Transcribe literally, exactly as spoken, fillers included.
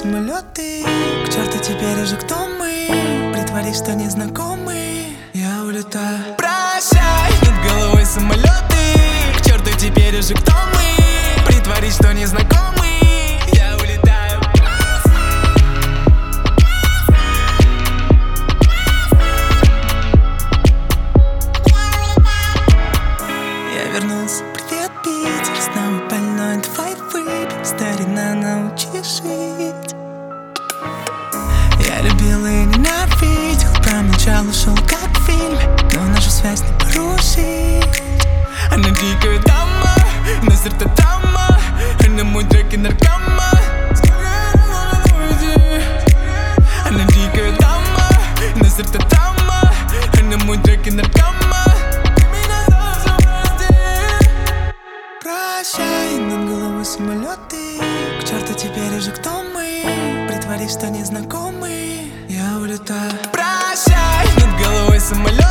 самолеты. К черту теперь уже кто мы? Притворись, что незнакомы. Я улетаю. Прощай, над головой самолеты. К черту теперь уже кто мы? Притворись, что незнакомы. Я улетаю. Я вернулся, привет, Питер. Снова больной, давай выпьем. Старина, научи жить. Я любил и ненавидел. Поначалу шел как в фильме, но нашу связь не порушить. Она дикая дама, на сердце дама. Она мой трек и наркома. Она дикая дама, на сердце дама. Она мой трек и наркома. Прощай, над головой самолеты. К черту теперь уже кто мы? Притворись, что незнакомы. Я улетаю. Прощай, над головой самолеты.